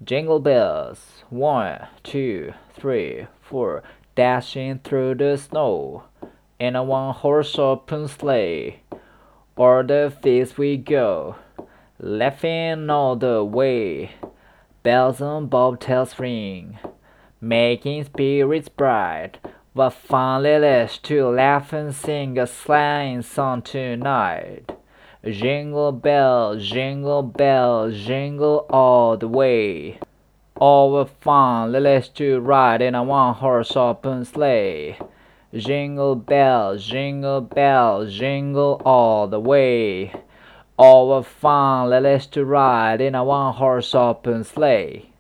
Jingle bells, 1, 2, 3, 4, dashing through the snow in a one-horse open sleigh. O'er the fields we go, laughing all the way. Bells and bobtails ring, making spirits bright. What fun it is to laugh and sing a sleighing song tonight. Jingle bells, jingle all the way. Oh, what fun it is to ride in a one-horse open sleigh. Jingle bells, jingle all the way. Oh, what fun it is to ride in a one-horse open sleigh.